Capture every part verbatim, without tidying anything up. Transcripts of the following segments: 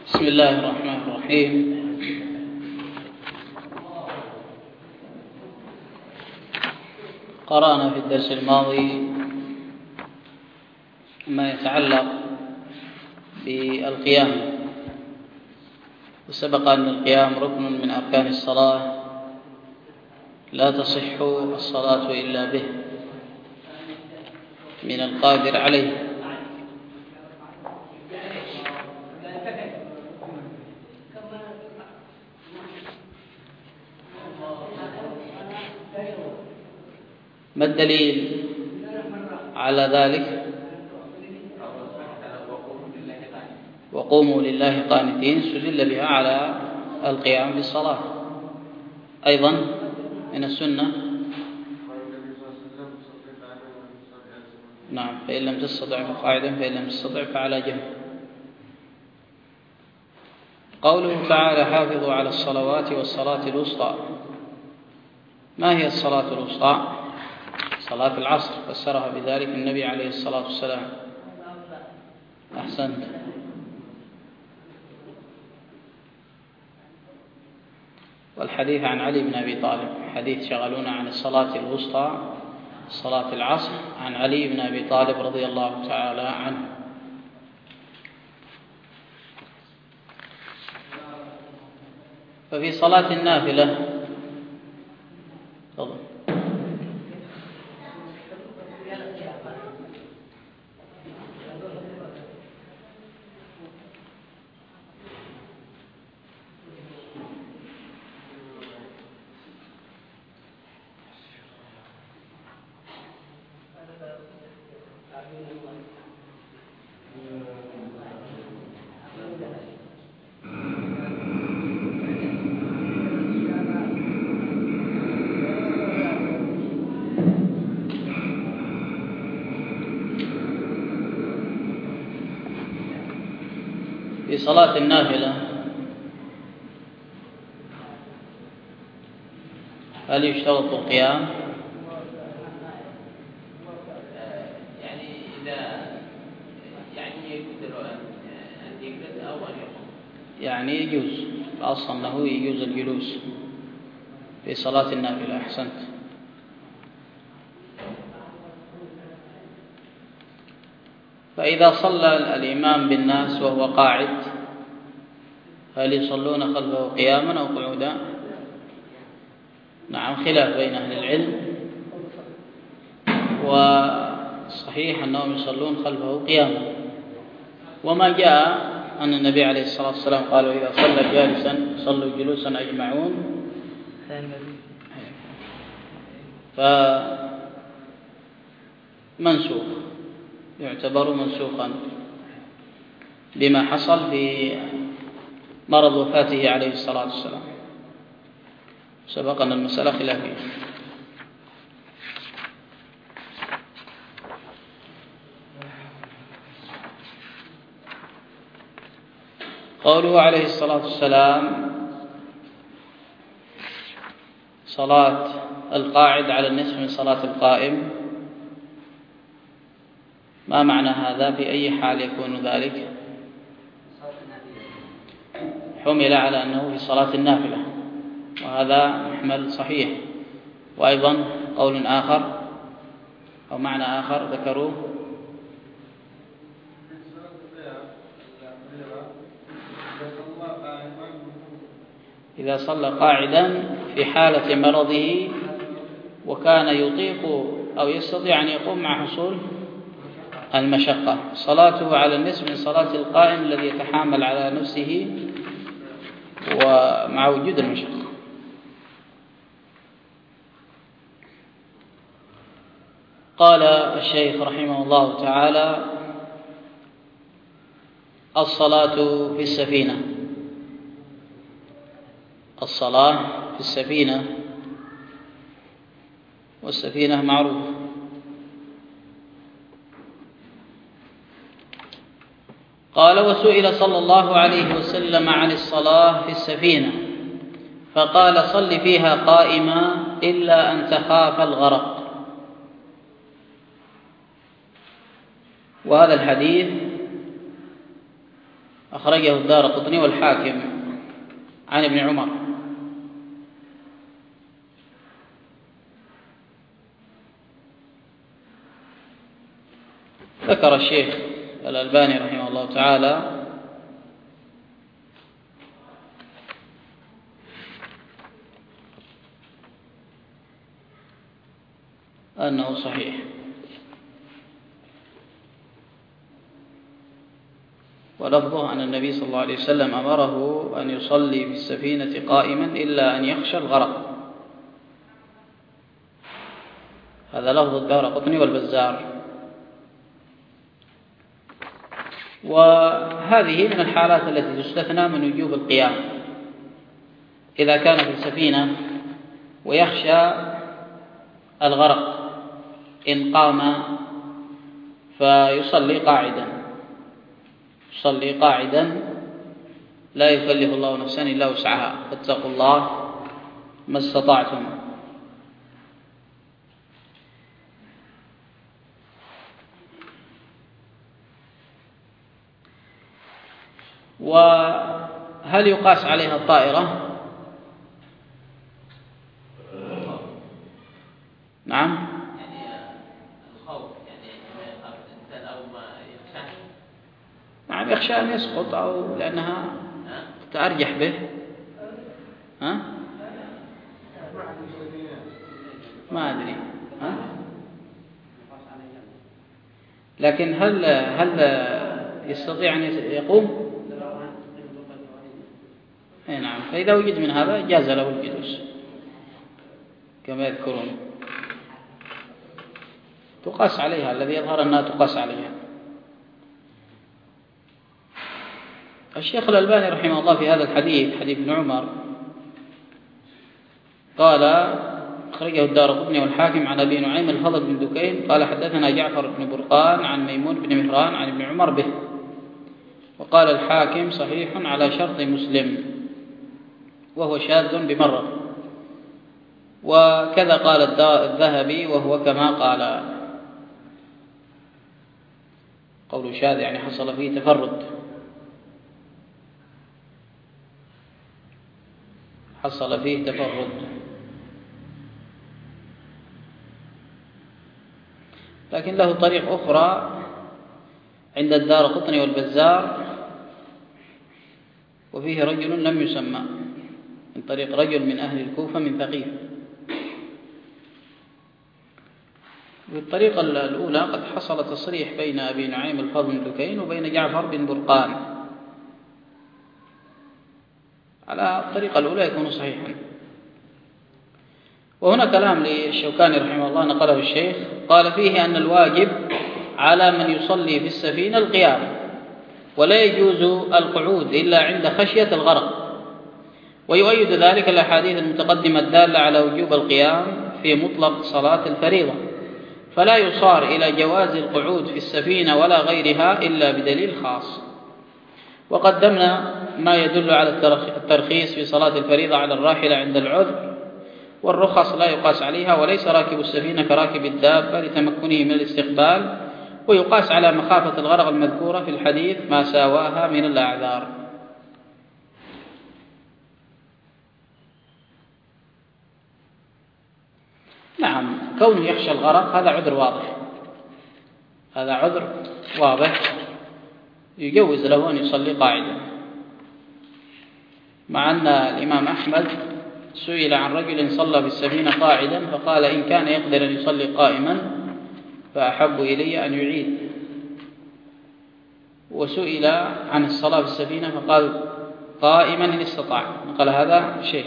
بسم الله الرحمن الرحيم. قرأنا في الدرس الماضي ما يتعلق بالقيام، وسبق أن القيام ركن من أركان الصلاة لا تصح الصلاة إلا به من القادر عليه. ما الدليل على ذلك؟ وقوموا لله قانتين استدل بها على القيام بالصلاة. أيضا من السنة نعم، فإن لم تستطع فقاعدا، فإن لم تستطع فعلى جنب. قوله تعالى حافظوا على الصلوات والصلاة الوسطى. ما هي الصلاة الوسطى؟ صلاة العصر، فسرها بذلك النبي عليه الصلاة والسلام. أحسنت. والحديث عن علي بن أبي طالب، حديث شغلونا عن الصلاة الوسطى صلاة العصر، عن علي بن أبي طالب رضي الله تعالى عنه. ففي صلاة النافلة تفضل. في صلاة النافلة هل يشترط القيام؟ يعني إذا يعني يقدر أن يجلس أو أن يقوم، يعني يجوز أصلا أنه يجوز الجلوس في صلاة النافلة. أحسنت. فإذا صلى الإمام بالناس وهو قاعد هل يصلون خلفه قياما أو قعودا؟ نعم، خلاف بين أهل العلم، وصحيح أنهم يصلون خلفه قياما. وما جاء أن النبي عليه الصلاة والسلام قالوا إذا صلى جالسا صلوا جلوسا أجمعون، فمنسوخ، يعتبر منسوخا بما حصل في مرض وفاته عليه الصلاة والسلام. سبقنا المسألة خلافية. قوله عليه الصلاة والسلام صلاة القاعد على النصف من صلاة القائم، ما معنى هذا؟ في أي حال يكون ذلك؟ حمل على أنه في صلاة النافلة، وهذا محمل صحيح. وأيضا قول آخر أو معنى آخر ذكروه إذا صلى قاعدا في حالة مرضه وكان يطيق أو يستطيع أن يقوم مع حصول المشقة، صلاته على النصف من صلاة القائم الذي يتحامل على نفسه ومع وجود المشقة. قال الشيخ رحمه الله تعالى الصلاة في السفينة. الصلاة في السفينة، والسفينة معروف. قال وسئل صلى الله عليه وسلم عن الصلاة في السفينة فقال صل فيها قائما إلا أن تخاف الغرق. وهذا الحديث أخرجه الدارقطني والحاكم عن ابن عمر. ذكر الشيخ الألباني رحمه الله تعالى أنه صحيح. ولفظه أن النبي صلى الله عليه وسلم أمره أن يصلي في السفينة قائما إلا أن يخشى الغرق. هذا لفظ الدارقطني والبزار. وهذه من الحالات التي تستثنى من وجوب القيام، إذا كان في السفينة ويخشى الغرق إن قام فيصلي قاعدا، يصلي قاعدا لا يكلف الله نفسا إلا وسعها، فاتقوا الله ما استطعتم. وهل يقاس عليها الطائرة؟ نعم. نعم يخشى أن يسقط أو لأنها تأرجح به. ها؟ ما أدري. ها؟ لكن هل هل يستطيع أن يقوم؟ أي نعم. فإذا وجد من هذا جاز له الجلوس كما يذكرون. تقاس عليها، الذي يظهر أنها تقاس عليها. الشيخ الألباني رحمه الله في هذا الحديث، حديث ابن عمر، قال أخرجه الدارقطني والحاكم عن أبي نعيم الفضل بن دكين قال حدثنا جعفر بن برقان عن ميمون بن مهران عن ابن عمر به. وقال الحاكم صحيح على شرط مسلم وهو شاذ بمرة. وكذا قال الذهبي وهو كما قال. قول شاذ يعني حصل فيه تفرد، حصل فيه تفرد. لكن له طريق أخرى عند الدارقطني والبزار، وفيه رجل لم يسمى، من طريق رجل من أهل الكوفة من ثقيف. بالطريقة الأولى قد حصل تصريح بين أبي نعيم الفضل بن دكين وبين جعفر بن برقان. على الطريقة الأولى يكون صحيحا. وهنا كلام للشوكاني رحمه الله نقله الشيخ، قال فيه أن الواجب على من يصلي في السفينة القيام، ولا يجوز القعود إلا عند خشية الغرق. ويؤيد ذلك الأحاديث المتقدمة الدالة على وجوب القيام في مطلق صلاة الفريضة، فلا يصار إلى جواز القعود في السفينة ولا غيرها إلا بدليل خاص. وقدمنا ما يدل على الترخيص في صلاة الفريضة على الراحلة عند العذر، والرخص لا يقاس عليها، وليس راكب السفينة كراكب الدابة لتمكنه من الاستقبال، ويقاس على مخافة الغرق المذكورة في الحديث ما ساواها من الأعذار. نعم، كونه يخشى الغرق هذا عذر واضح، هذا عذر واضح يجوز له أن يصلي قاعدا. مع أن الإمام أحمد سئل عن رجل صلى في السفينة قاعدا فقال إن كان يقدر أن يصلي قائما فأحب إلي أن يعيد. وسئل عن الصلاة في السفينة فقال قائما إن استطاع، قال هذا شيء.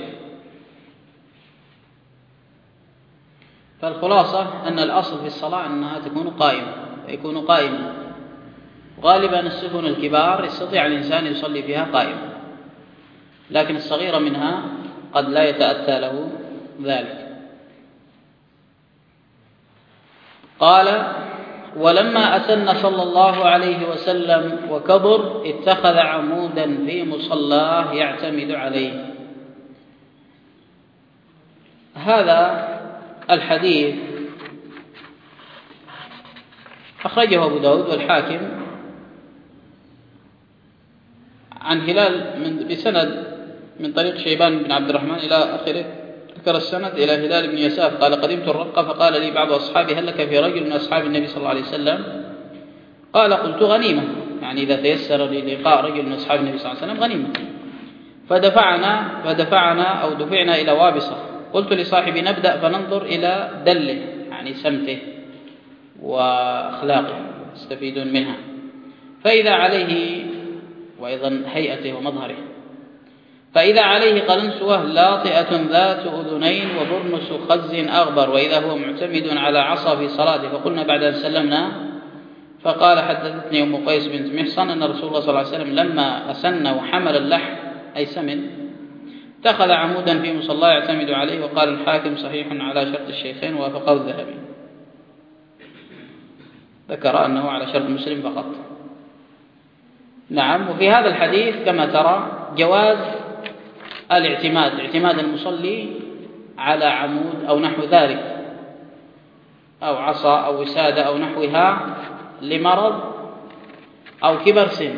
فالخلاصة أن الأصل في الصلاة أنها تكون قائمة، يكون قائما. غالبا السفن الكبار يستطيع الإنسان يصلي فيها قائما، لكن الصغيرة منها قد لا يتأتى له ذلك. قال ولما أسن صلى الله عليه وسلم وكبر اتخذ عمودا في مصلاه يعتمد عليه. هذا الحديث أخرجه أبو داود والحاكم عن هلال من بسند من طريق شيبان بن عبد الرحمن إلى آخره، ذكر السند إلى هلال بن يساف قال قدمت الرقة فقال لي بعض أصحابي هل لك في رجل من أصحاب النبي صلى الله عليه وسلم؟ قال قلت غنيمة، يعني إذا تيسر لي لقاء رجل من أصحاب النبي صلى الله عليه وسلم غنيمة. فدفعنا فدفعنا أو دفعنا إلى وابصة، قلت لصاحبي نبدأ فننظر إلى دله، يعني سمته وأخلاقه يستفيدون منها، فإذا عليه وأيضا هيئته ومظهره، فإذا عليه قلنسوة لاطئة ذات أذنين وبرنس خز أغبر، وإذا هو معتمد على عصا في صلاته. فقلنا بعد أن سلمنا فقال حدثتني أم قيس بنت محصن أن رسول الله صلى الله عليه وسلم لما أسن وحمل اللحم أي سمن اتخذ عمودا في مصلاه يعتمد عليه، وقال الحاكم صحيح على شرط الشيخين ووافقه الذهبي. ذكر أنه على شرط مسلم فقط. نعم. وفي هذا الحديث كما ترى جواز الاعتماد، اعتماد المصلي على عمود أو نحو ذلك أو عصا أو وسادة أو نحوها لمرض أو كبر سن.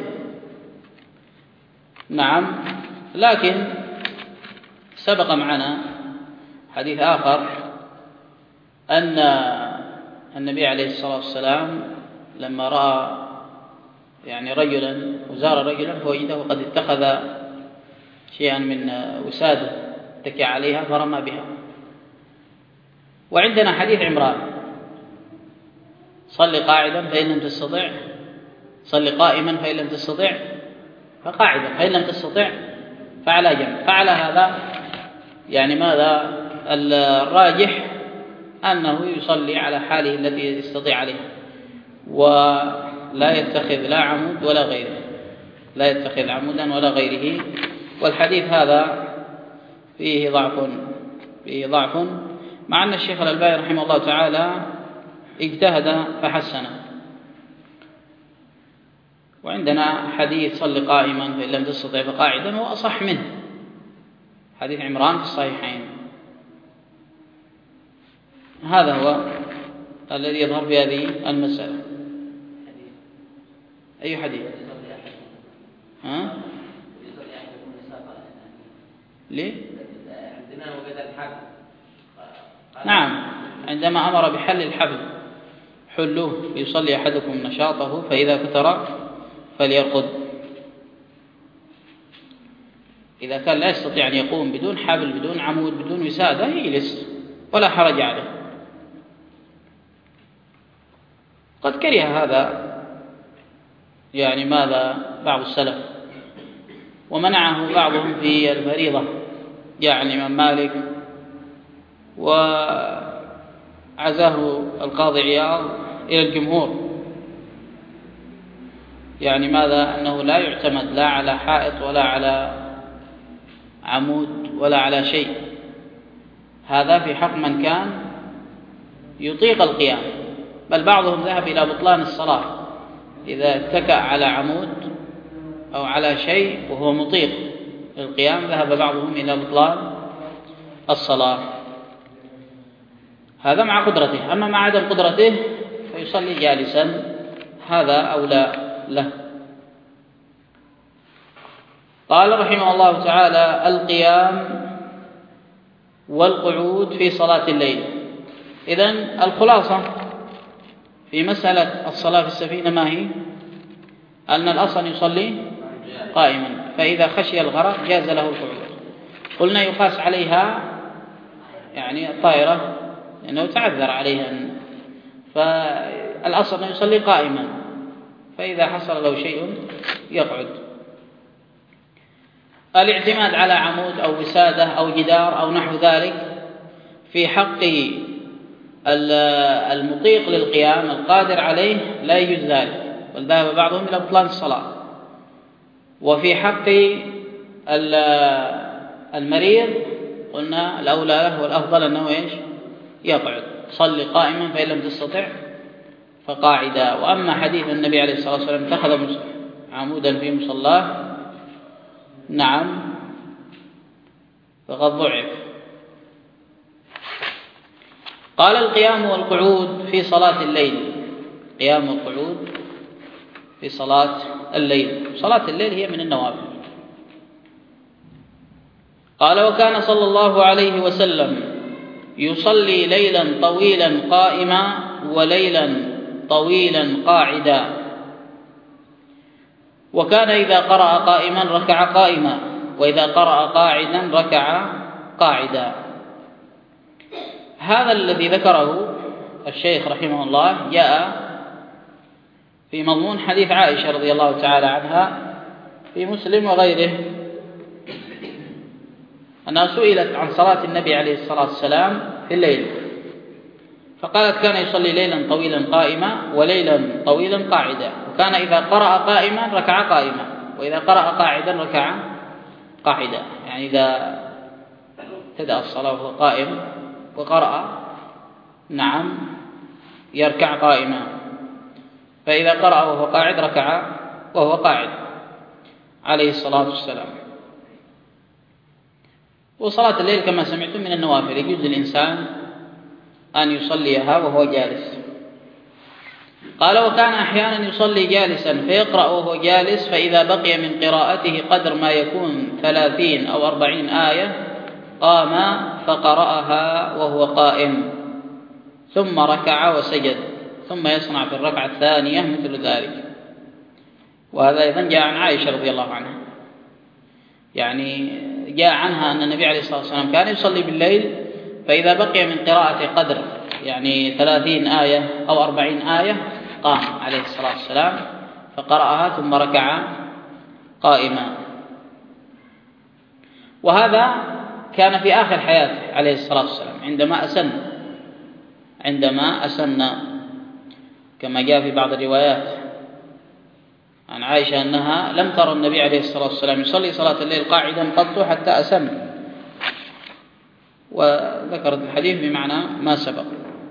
نعم. لكن سبق معنا حديث آخر أن النبي عليه الصلاة والسلام لما رأى يعني رجلا وزار رجلا فوجده قد اتخذ شيئا من وسادة اتكى عليها فرمى بها. وعندنا حديث عمران صل قاعدا فإن لم تستطع، صل قائما فإن لم تستطع فقاعدا، فإن لم تستطع فعلى جنب. فعلى هذا يعني ماذا الراجح أنه يصلي على حاله التي يستطيع عليها، ولا يتخذ لا عمود ولا غيره، لا يتخذ عمودا ولا غيره. والحديث هذا فيه ضعف فيه ضعف مع أن الشيخ الألباني رحمه الله تعالى اجتهد فحسن. وعندنا حديث صل قائما فإن لم تستطع فقاعدا هو أصح منه، حديث عمران في الصحيحين. هذا هو الذي يظهر في هذه المسألة. أي حديث؟ ها؟ ليه؟ نعم، عندما أمر بحل الحبل حلوه ليصلي أحدكم نشاطه فإذا فتر فليرقد. إذا كان لا يستطيع أن يقوم بدون حبل بدون عمود بدون وسادة يجلس ولا حرج عليه. قد كره هذا يعني ماذا بعض السلف، ومنعه بعضهم في الفريضة، يعني الإمام مالك وعزاه القاضي عياض إلى الجمهور، يعني ماذا أنه لا يعتمد لا على حائط ولا على عمود ولا على شيء. هذا في حق من كان يطيق القيام، بل بعضهم ذهب إلى بطلان الصلاة إذا اتكأ على عمود أو على شيء وهو مطيق للقيام، ذهب بعضهم إلى بطلان الصلاة. هذا مع قدرته، أما مع عدم قدرته فيصلي جالسا، هذا أولى له. قال رحمه الله تعالى القيام والقعود في صلاة الليل. إذن الخلاصة في مسألة الصلاة في السفينة ما هي؟ أن الأصل يصلي قائما، فإذا خشي الغرق جاز له القعود. قلنا يقاس عليها يعني الطائرة لأنه تعذر عليها، فالأصل أن يصلي قائما، فإذا حصل له شيء يقعد. الاعتماد على عمود أو وسادة أو جدار أو نحو ذلك في حق المطيق للقيام القادر عليه لا يجوز ذلك، بل ذهب بعضهم إلى بطلان الصلاة. وفي حق المريض قلنا الأولى له والأفضل أنه إيش؟ يقعد. صل قائما فإن لم تستطع فقاعدا. وأما حديث النبي عليه الصلاة والسلام اتخذ عمودا في مصلاه، نعم، فقد ضعف. قال القيام والقعود في صلاة الليل. قيام والقعود في صلاة الليل. صلاة الليل هي من النوافل، قال: وكان صلى الله عليه وسلم يصلي ليلا طويلا قائما وليلا طويلا قاعدا، وكان إذا قرأ قائما ركع قائما، وإذا قرأ قاعدا ركع قاعدا. هذا الذي ذكره الشيخ رحمه الله جاء في مضمون حديث عائشة رضي الله تعالى عنها في مسلم وغيره، أنها سئلت عن صلاة النبي عليه الصلاة والسلام في الليل، فقالت: كان يصلي ليلا طويلا قائما وليلا طويلا قاعدا، وكان إذا قرأ قائما ركع قائما، وإذا قرأ قاعدا ركع قاعدا. يعني إذا ابتدأ الصلاة وهو قائم وقرأ نعم يركع قائما، فإذا قرأ وهو قاعد ركع وهو قاعد عليه الصلاة والسلام. وصلاة الليل كما سمعتم من النوافل، يجوز للإنسان أن يصليها وهو جالس. قال: وكان أحيانا يصلي جالسا فيقرأ وهو جالس، فإذا بقي من قراءته قدر ما يكون ثلاثين أو أربعين آية قام فقرأها وهو قائم، ثم ركع وسجد، ثم يصنع في الركعة الثانية مثل ذلك. وهذا أيضا جاء عن عائشة رضي الله عنها، يعني جاء عنها أن النبي عليه الصلاة والسلام كان يصلي بالليل، فإذا بقي من قراءة قدر يعني ثلاثين آية أو أربعين آية قام عليه الصلاة والسلام فقرأها ثم ركع قائما. وهذا كان في آخر حياته عليه الصلاة والسلام عندما أسن عندما أسن كما جاء في بعض الروايات عن عائشة أنها لم ترى النبي عليه الصلاة والسلام يصلي صلاة الليل قاعدا قط حتى أسن، وذكرت الحديث بمعنى ما سبق.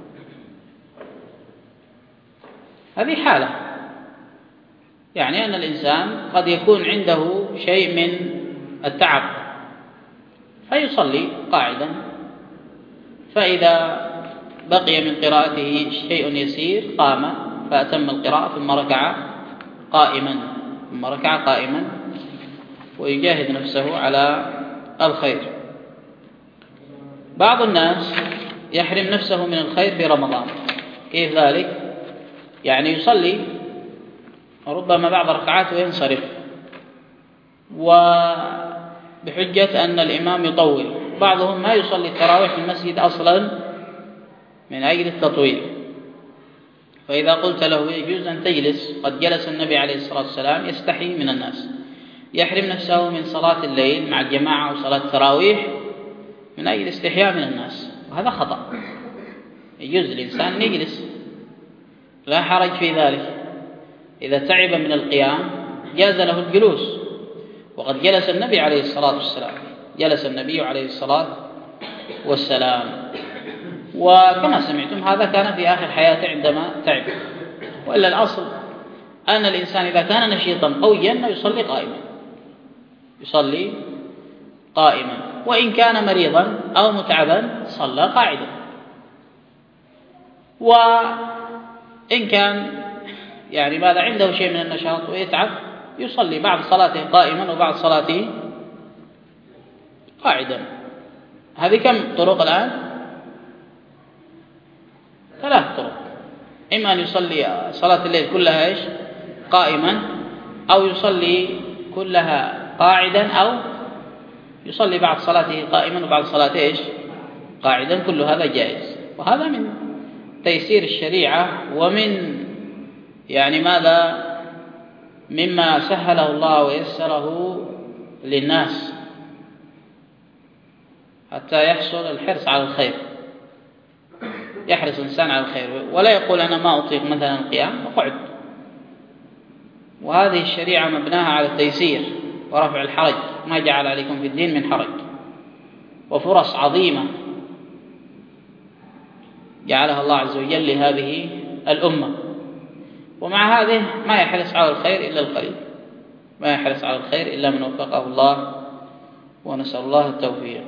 هذه حالة، يعني أن الإنسان قد يكون عنده شيء من التعب فيصلي قاعدا، فإذا بقي من قراءته شيء يسير قام فأتم القراءة ثم ركع قائما ثم ركع قائما ويجاهد نفسه على الخير. بعض الناس يحرم نفسه من الخير في رمضان. كيف ذلك؟ يعني يصلي ربما بعض ركعات وينصرف، وبحجة أن الإمام يطول. بعضهم ما يصلي التراويح في المسجد أصلا من أجل التطويل، فإذا قلت له يجوز أن تجلس، قد جلس النبي عليه الصلاة والسلام، يستحي من الناس، يحرم نفسه من صلاة الليل مع الجماعة أو صلاة التراويح من أجل استحياء من الناس، وهذا خطأ. يجوز الإنسان أن يجلس، لا حرج في ذلك. إذا تعب من القيام جاز له الجلوس، وقد جلس النبي عليه الصلاة والسلام جلس النبي عليه الصلاة والسلام وكما سمعتم هذا كان في آخر حياته عندما تعب. وإلا الأصل أن الإنسان إذا كان نشيطا قويا يصلي قائما يصلي قائما وإن كان مريضا أو متعبا صلى قاعدا. وإن كان يعني ماذا عنده شيء من النشاط ويتعب يصلي بعض صلاته قائما وبعض صلاته قاعدا. هذه كم طرق الآن؟ ثلاث طرق. إما أن يصلي صلاة الليل كلها إيش قائما، أو يصلي كلها قاعدا، أو يصلي بعض صلاته قائما وبعض صلاته إيش قاعدا. كل هذا جائز، وهذا من تيسير الشريعة ومن يعني ماذا مما سهله الله ويسره للناس حتى يحصل الحرص على الخير. يحرص الإنسان على الخير ولا يقول أنا ما أطيق مثلا القيام وقعد. وهذه الشريعة مبناها على التيسير ورفع الحرج، ما جعل عليكم في الدين من حرج، وفرص عظيمة جعلها الله عز وجل لهذه الأمة. ومع هذه ما يحرص على الخير إلا القليل، ما يحرص على الخير إلا من وفقه الله، ونسأل الله التوفيق.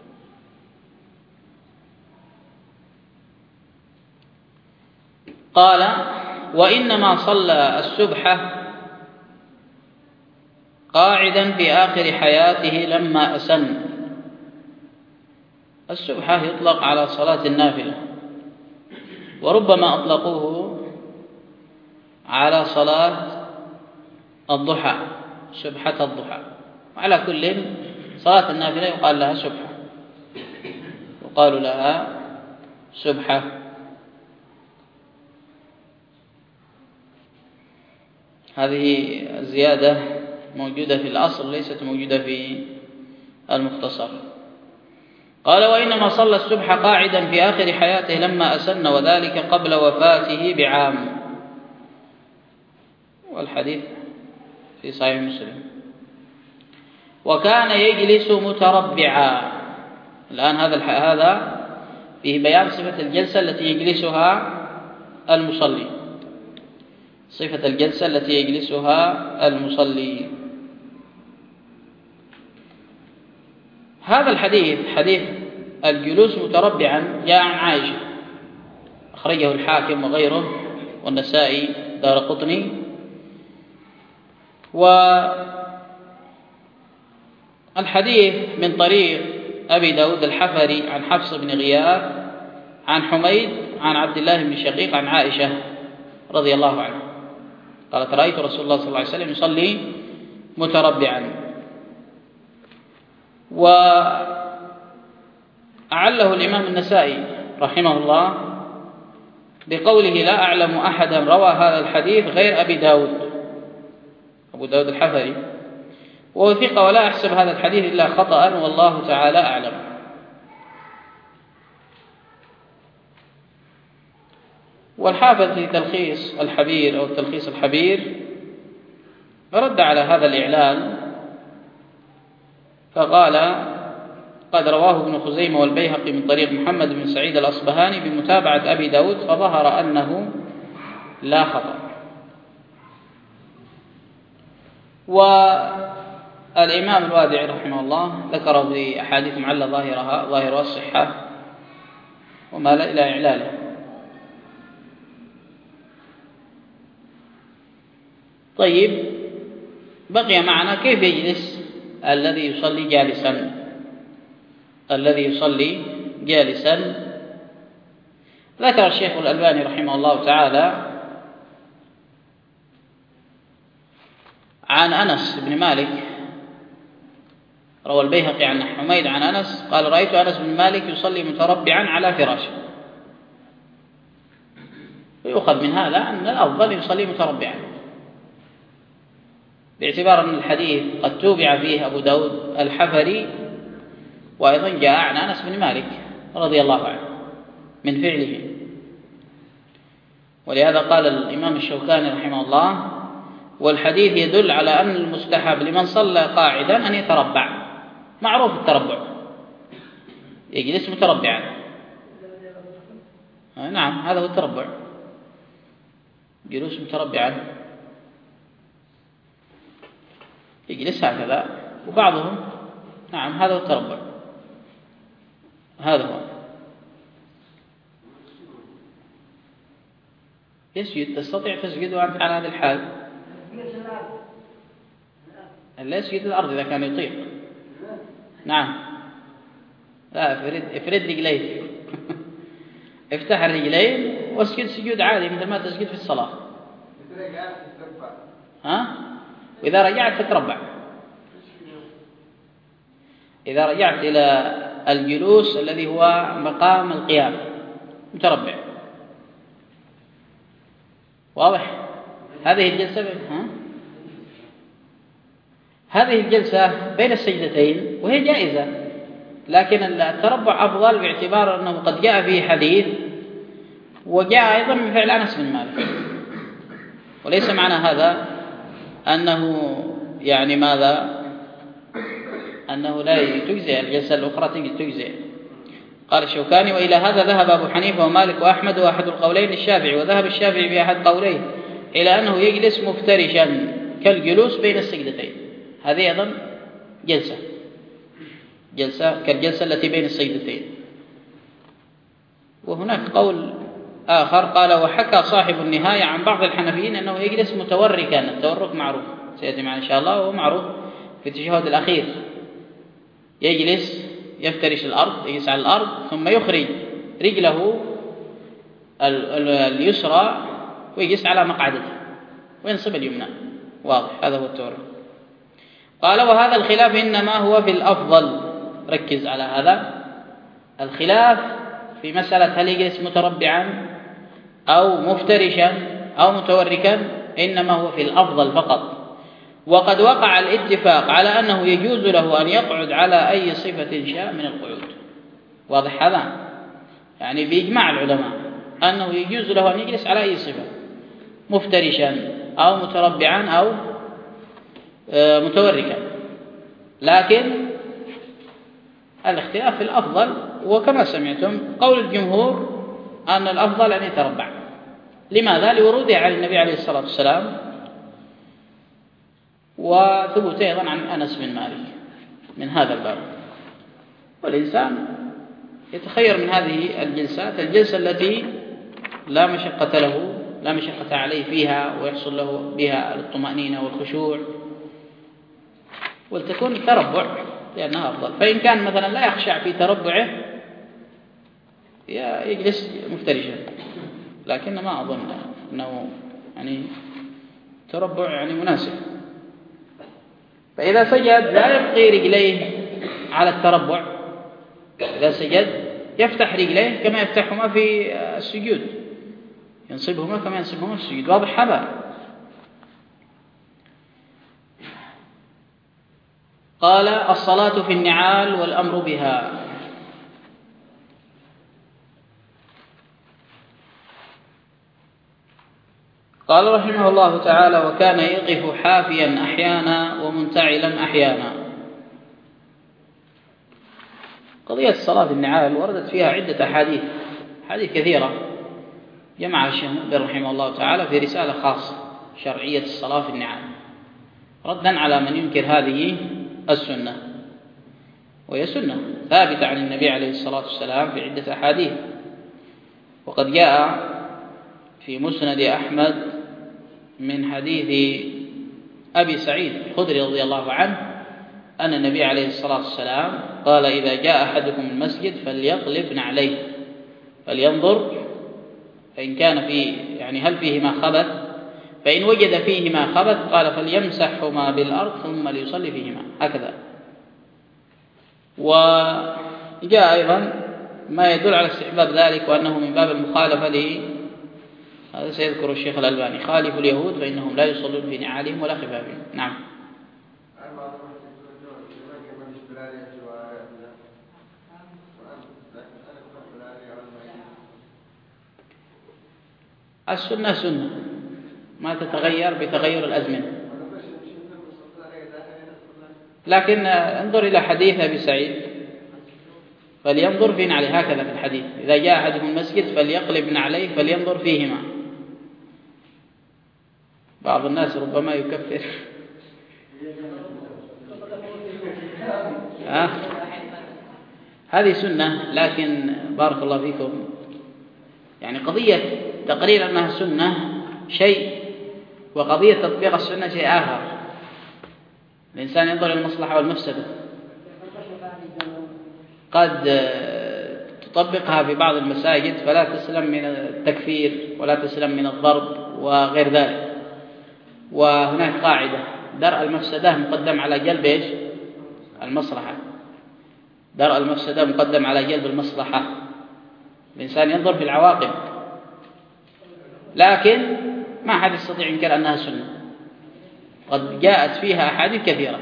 قال: وإنما صلى السبحة قاعدا في آخر حياته لما أسن، السبحة يطلق على صلاة النافلة، وربما أطلقوه على صلاة الضحى، سبحة الضحى. وعلى كل صلاة النافلة يقال لها سبحة، يقال لها سبحة. هذه الزيادة موجودة في الأصل، ليست موجودة في المختصر. قال: وإنما صلى السبح قاعدا في آخر حياته لما أسن، وذلك قبل وفاته بعام. والحديث في صحيح مسلم. وكان يجلس متربعا. الآن هذا هذا فيه بيان صفة الجلسة التي يجلسها المصلي، صفة الجلسة التي يجلسها المصلي. هذا الحديث، حديث الجلوس متربعا، جاء عن عائشة، أخرجه الحاكم وغيره والنسائي دارقطني. والحديث من طريق أبي داود الحفري عن حفص بن غياث عن حميد عن عبد الله بن شقيق عن عائشة رضي الله عنها قالت: رأيت رسول الله صلى الله عليه وسلم يصلي متربعا. وأعله الإمام النسائي رحمه الله بقوله: لا أعلم أحدا روى هذا الحديث غير أبي داود، أبو داود الحفري، وهو ثقة ولا أحسب هذا الحديث إلا خطأ، والله تعالى أعلم. والحافظ في تلخيص الحبير أو التلخيص الحبير رد على هذا الإعلان فقال: قد رواه ابن خزيمة والبيهقي من طريق محمد بن سعيد الأصبهاني بمتابعة أبي داود، فظهر أنه لا خطأ. والإمام الوادعي رحمه الله ذكره في أحاديث معلة ظاهرها ظاهرها الصحة ومال إلى إعلاله. طيب، بقي معنا كيف يجلس الذي يصلي جالسا. الذي يصلي جالسا ذكر الشيخ الألباني رحمه الله تعالى عن أنس بن مالك، روى البيهقي عن حميد عن أنس قال: رأيت أنس بن مالك يصلي متربعا على فراشه. ويؤخذ من هذا أن الأفضل يصلي متربعا، باعتبار أن الحديث قد توبع فيه أبو داود الحفري، وأيضا جاء عن أنس بن مالك رضي الله عنه من فعله. ولهذا قال الإمام الشوكاني رحمه الله: والحديث يدل على أن المستحب لمن صلى قاعدا أن يتربع. معروف التربع، يجلس متربعا. نعم، هذا هو التربع، جلوس متربعا، يجلس هكذا. وبعضهم نعم هذا هو التربع، هذا هو. يسجد، تستطيع تسجد وأنت على هذه الحال. لا يسجد الأرض إذا كان يطيق. نعم، لا، افرد افرد رجليك افتح الرجلين واسجد سجود عادي مثل ما تسجد في الصلاة. ها؟ وإذا رجعت تتربع. إذا رجعت إلى الجلوس الذي هو مقام القيام متربع. واضح؟ هذه الجلسة ها؟ هذه الجلسة بين السجدتين وهي جائزة، لكن التربع أفضل باعتبار أنه قد جاء فيه حديث، وجاء أيضا من فعل أنس بن مالك. وليس معنى هذا أنه يعني ماذا؟ أنه لا تجزئ الجلسة الأخرى تجزئ. قال الشوكاني: وإلى هذا ذهب أبو حنيفة ومالك وأحمد وأحد القولين الشافعي، وذهب الشافعي بأحد قوليه إلى أنه يجلس مفترشا كالجلوس بين السجدتين. هذه أيضا جلسة جلسة كالجلسة التي بين السجدتين. وهناك قول آخر قال: وحكى صاحب النهاية عن بعض الحنفيين أنه يجلس متوركا. التورك معروف سيأتي معنا إن شاء الله، وهو معروف في التشهد الأخير، يجلس يفترش الأرض، يجلس على الأرض، ثم يخرج رجله اليسرى ويجلس على مقعدته وينصب اليمنى. واضح؟ هذا هو التورك. قال وهذا الخلاف إنما هو في الأفضل. ركز على هذا الخلاف في مسألة هل يجلس متربعا أو مفترشا أو متوركا، إنما هو في الأفضل فقط. وقد وقع الاتفاق على أنه يجوز له أن يقعد على أي صفة شاء من القعود. واضح هذا؟ يعني بإجماع العلماء أنه يجوز له أن يجلس على أي صفة، مفترشا أو متربعا أو متوركا، لكن الاختلاف في الأفضل. وكما سمعتم قول الجمهور أن الأفضل أن يتربع. لماذا؟ لوروده عن النبي عليه الصلاة والسلام، وثبوت أيضا عن أنس بن مالك من هذا الباب. والإنسان يتخير من هذه الجلسات الجلسة التي لا مشقة له لا مشقة عليه فيها ويحصل له بها الطمأنينة والخشوع، ولتكون التربع لأنها أفضل. فإن كان مثلا لا يخشع في تربعه يجلس مفترشا، لكن ما أظن أنه يعني تربع يعني مناسب. فإذا سجد لا يبقي رجليه على التربع، إذا سجد يفتح رجليه كما يفتحهما في السجود، ينصبهما كما ينصبهما في السجود. واضح هذا؟ قال الصلاة في النعال والأمر بها. قال رحمه الله تعالى وكان يقف حافيا أحيانا ومنتعلا أحيانا. قضية الصلاة في النعال وردت فيها عدة أحاديث حديث كثيرة جمع الشيخ مقبل رحمه الله تعالى في رسالة خاصة شرعية الصلاة في النعال، ردا على من ينكر هذه السنة. وهي سنة ثابتة عن النبي عليه الصلاة والسلام في عدة أحاديث. وقد جاء في مسند أحمد من حديث أبي سعيد الخدري رضي الله عنه أن النبي عليه الصلاة والسلام قال إذا جاء أحدكم المسجد فليقلب نعليه فلينظر فإن كان في يعني هل فيهما خبث، فإن وجد فيهما خبث قال فليمسحهما بالأرض ثم ليصلي فيهما. هكذا. وجاء أيضا ما يدل على استحباب ذلك وأنه من باب المخالفة له، هذا سيذكر الشيخ الألباني، خالف اليهود فإنهم لا يصلون في نعالهم ولا خفافهم. نعم. السنة سنة ما تتغير بتغير الأزمنة، لكن انظر إلى حديث أبي سعيد فلينظر في نعليه، هكذا في الحديث إذا جاء أحدكم المسجد فليقلب نعليه فلينظر فيهما. بعض الناس ربما يكفر آه. هذه سنة، لكن بارك الله فيكم يعني قضية تقرير أنها سنة شيء وقضية تطبيق السنة شيء آخر. الإنسان ينظر إلى المصلحة والمفسدة. قد تطبقها في بعض المساجد فلا تسلم من التكفير ولا تسلم من الضرب وغير ذلك. وهناك قاعدة درء المفسدة مقدم على جلب إيش؟ المصلحة. درء المفسدة مقدم على جلب المصلحة. الإنسان ينظر في العواقب، لكن ما أحد يستطيع إنكار أنها سنة، قد جاءت فيها أحاديث كثيرة.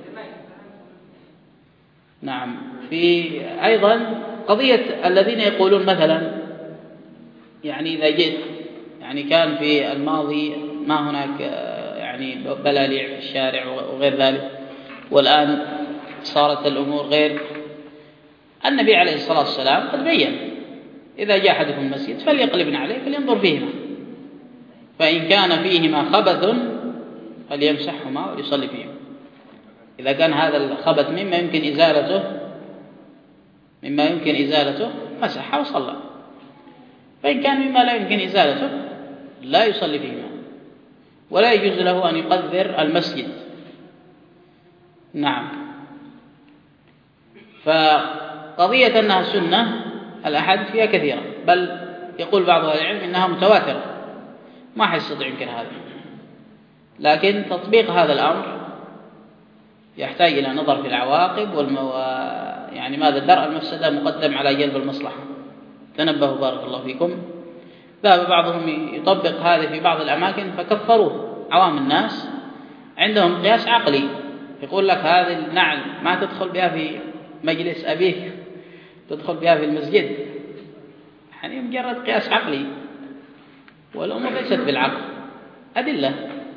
نعم. في أيضا قضية الذين يقولون مثلا يعني إذا جئت يعني كان في الماضي ما هناك يعني بلاليع في الشارع وغير ذلك، والآن صارت الأمور غير. النبي عليه الصلاة والسلام قد بيّن إذا جاء أحدكم المسجد فليقلبن عليه فلينظر فيهما، فإن كان فيهما خبث فليمسحهما ويصلي فيهما. إذا كان هذا الخبث مما يمكن إزالته مما يمكن إزالته مسح وصلى، فإن كان مما لا يمكن إزالته لا يصلي فيهما، ولا يجوز له أن يقذر المسجد. نعم. فقضية أنها سنة الأحاديث فيها كثيرة، بل يقول بعض أهل العلم إنها متواترة، ما حد يستطيع ينكر هذا. لكن تطبيق هذا الأمر يحتاج إلى نظر في العواقب والمو... يعني ماذا درء المفسدة مقدم على جلب المصلحة. تنبهوا بارك الله فيكم. ذهب بعضهم يطبق هذا في بعض الأماكن فكفروه. عوام الناس عندهم قياس عقلي، يقول لك هذه النعل ما تدخل بها في مجلس أبيك، تدخل بها في المسجد. يعني مجرد قياس عقلي، والأمور ليست بالعقل، أدلة.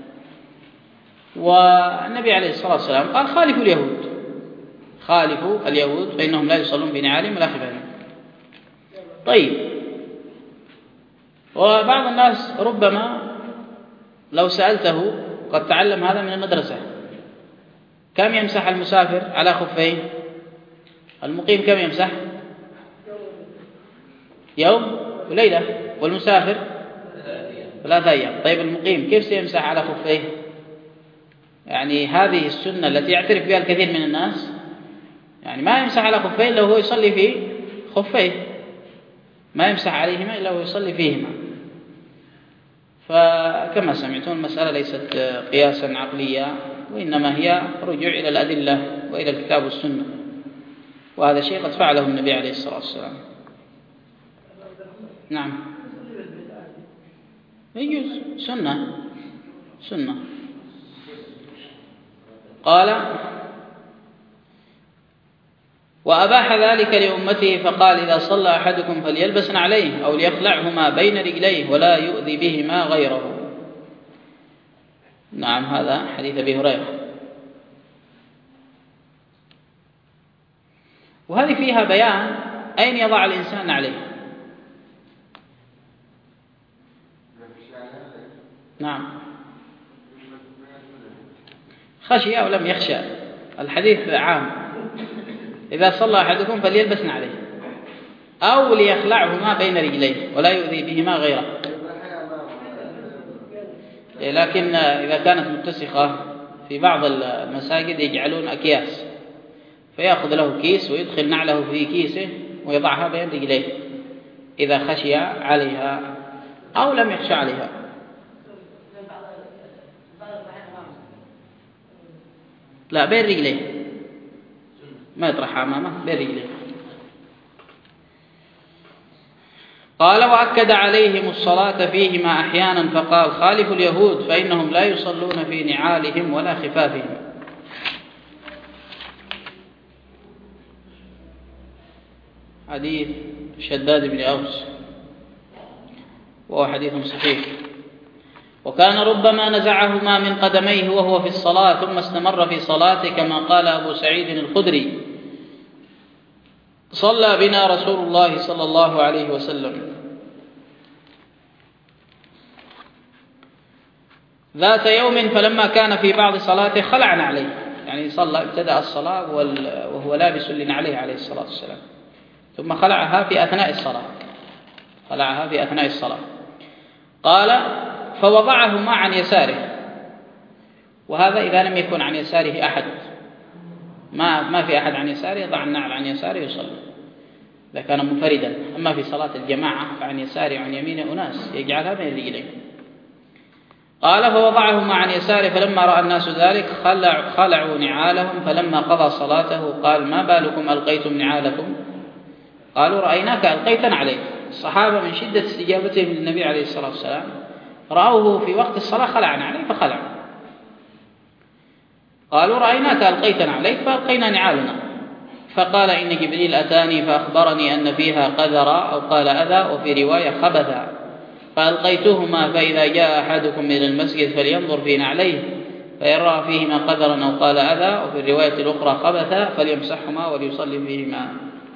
والنبي عليه الصلاة والسلام قال خالفوا اليهود، خالفوا اليهود فإنهم لا يصلون بنعالهم ولا خفافهم. طيب، وبعض الناس ربما لو سألته قد تعلم هذا من المدرسة، كم يمسح المسافر على خفين؟ المقيم كم يمسح؟ يوم وليلة. والمسافر ثلاثة أيام. طيب المقيم كيف سيمسح على خفيه؟ يعني هذه السنة التي يعترف بها الكثير من الناس، يعني ما يمسح على خفيه إلا وهو يصلي في خفيه، ما يمسح عليهما إلا وهو يصلي فيهما. فكما سمعتم المسألة ليست قياسا عقليا، وإنما هي رجوع إلى الأدلة وإلى الكتاب والسنة، وهذا شيء قد فعله النبي عليه الصلاة والسلام. نعم، يجوز، سنة سنة. قال وأباح ذلك لأمته فقال إذا صلى أحدكم فليلبس نعليه أو ليخلعهما بين رجليه ولا يؤذي بهما غيره. نعم، هذا حديث أبي هريرة. وهذه فيها بيان أين يضع الإنسان عليه. نعم، خشي أو لم يخشى، الحديث عام. إذا صلى أحدكم فليلبس نعليه أو ليخلعهما بين رجليه ولا يؤذي بهما غيره. لكن إذا كانت متسخة في بعض المساجد يجعلون أكياس، فيأخذ له كيس ويدخل نعله في كيسه ويضعها بين رجليه إذا خشي عليها أو لم يخشى عليها. لا، بين رجليه، ما يطرحها أمامه، بين رجليه. قال وأكد عليهم الصلاة فيهما أحيانا فقال خالفوا اليهود فإنهم لا يصلون في نعالهم ولا خفافهم. حديث شداد بن أوس، وهو حديث صحيح. وكان ربما نزعهما من قدميه وهو في الصلاة ثم استمر في صلاته كما قال أبو سعيد الخدري صلى بنا رسول الله صلى الله عليه وسلم ذات يوم فلما كان في بعض صلاته خلعنا عليه، يعني صلى ابتدأ الصلاة وهو لابس لنعليه عليه الصلاة والسلام، ثم خلعها في أثناء الصلاة خلعها في أثناء الصلاة قال فوضعهما عن يساره. وهذا إذا لم يكن عن يساره أحد، ما ما في أحد عن يساره يضع النعل عن يساره يصلي إذا كان منفردا. أما في صلاة الجماعة فعن يساره وعن يمينه أناس يجعلها بين رجليه. قال فوضعهما عن يساره فلما رأى الناس ذلك خلع خلعوا نعالهم فلما قضى صلاته قال ما بالكم ألقيتم نعالكم؟ قالوا رأيناك ألقيتنا عليك. الصحابة من شدة استجابتهم للنبي عليه الصلاة والسلام رأوه في وقت الصلاة خلعنا عليه فخلع. قالوا رأيناك ألقيتنا عليك فألقينا نعالنا. فقال إن جبريل أتاني فأخبرني أن فيها قذرا أو قال أذى وفي رواية خبثا فألقيتهما فإذا جاء أحدكم إلى المسجد فلينظر في نعليه فإن رأى فيهما قذرا أو قال أذى وفي الرواية الأخرى خبثا فليمسحهما وليصلي فيهما.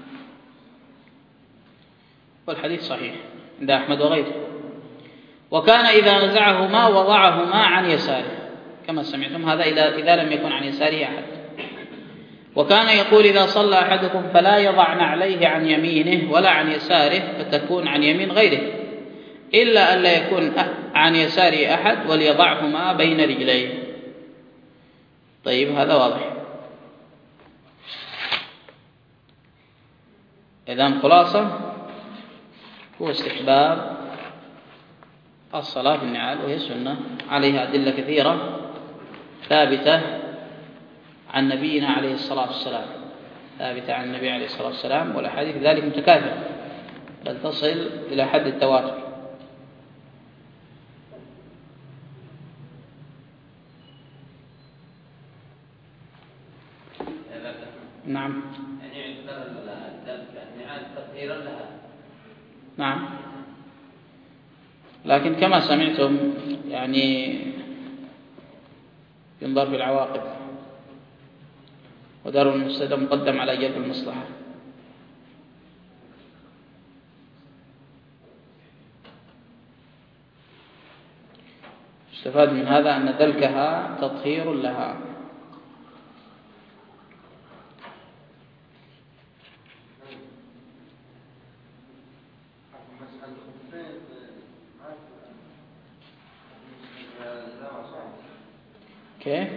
والحديث صحيح عند أحمد وغيره. وكان إذا نزعهما وضعهما عن يساره كما سمعتم، هذا إذا لم يكن عن يساره أحد. وكان يقول إذا صلى أحدكم فلا يضع نعليه عن يمينه ولا عن يساره فتكون عن يمين غيره إلا أن لا يكون عن يساره أحد وليضعهما بين رجليه. طيب، هذا واضح. إذن خلاصة هو استحباب الصلاة في النعال، وهي سنة عليها أدلة كثيرة ثابتة عن نبينا عليه الصلاة والسلام، ثابتة عن النبي عليه الصلاة والسلام، والأحاديث ذلك متكاثرة بل تصل إلى حد التواتر. نعم. يعني يعتبر النعال تطهيرا لها. نعم، لكن كما سمعتم يعني ينظر في العواقب، ودار المفسدة مقدم على جلب المصلحة. استفاد من هذا أن دلكها تطهير لها. كيف؟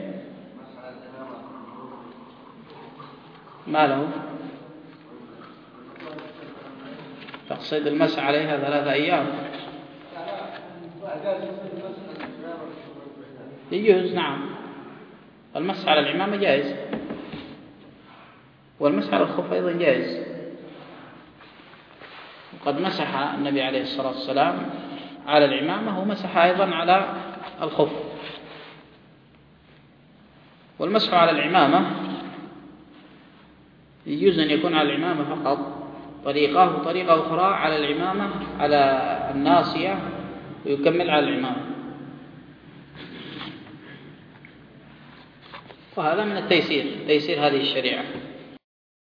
ما له؟ تقصد المسح عليها ثلاثة أيام؟ يجوز، نعم. المسح على العمامة جائز، والمسح على الخف أيضا جائز. وقد مسح النبي عليه الصلاة والسلام على العمامة ومسح أيضا على الخف. والمسح على العمامة يجوز أن يكون على العمامة فقط طريقة، وطريقة أخرى على العمامة على الناصية ويكمل على العمامة، وهذا من التيسير، تيسير هذه الشريعة.